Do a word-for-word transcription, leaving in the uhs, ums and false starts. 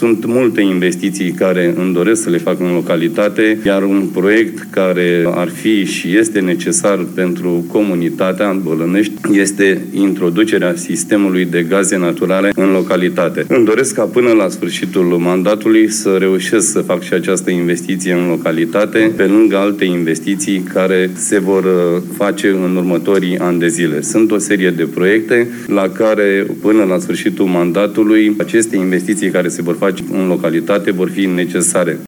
Sunt multe investiții care îmi doresc să le fac în localitate, iar un proiect care ar fi și este necesar pentru comunitatea Bălănești este introducerea sistemului de gaze naturale în localitate. Îmi doresc ca până la sfârșitul mandatului să reușesc să fac și această investiție în localitate, pe lângă alte investiții care se vor face în următorii ani de zile. Sunt o serie de proiecte la care până la sfârșitul mandatului aceste investiții care se vor face în localitate vor fi necesare.